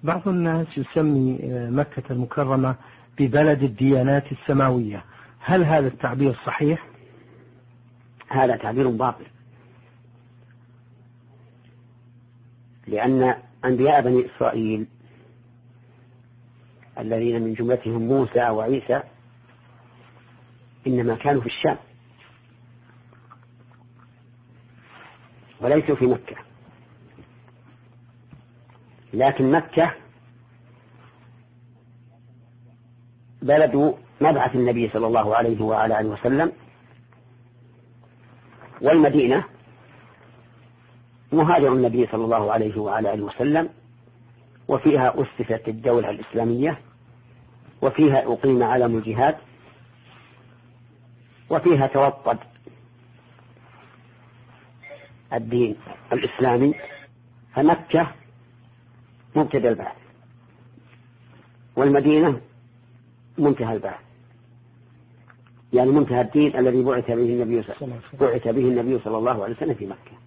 بعض الناس يسمي مكة المكرمة ببلد الديانات السماوية، هل هذا التعبير صحيح؟ هذا تعبير باطل، لأن أنبياء بني إسرائيل الذين من جملتهم موسى وعيسى إنما كانوا في الشام وليسوا في مكة، لكن مكة بلد مبعث النبي صلى الله عليه وعلى آله وسلم، والمدينة مهاجر النبي صلى الله عليه وعلى آله وسلم، وفيها أسست الدولة الإسلامية، وفيها أقيم علم الجهاد، وفيها توطد الدين الإسلامي. فمكة مبتدأ البعث، والمدينة منتهى البعث، يعني منتهى الدين الذي بعث به النبي صلى الله عليه وسلم في مكة.